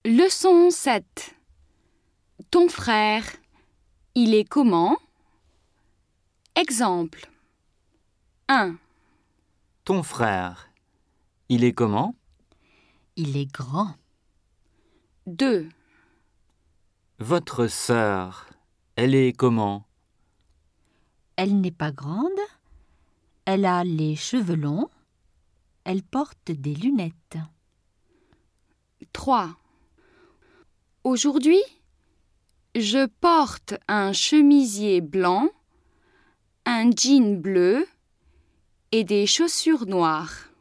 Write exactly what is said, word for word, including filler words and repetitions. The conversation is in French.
Leçon sept. Ton frère, il est comment? Exemple. un. Ton frère, il est comment? Il est grand. deux. Votre sœur, elle est comment? Elle n'est pas grande. Elle a les cheveux longs. Elle porte des lunettes. trois. Aujourd'hui, je porte un chemisier blanc, un jean bleu et des chaussures noires.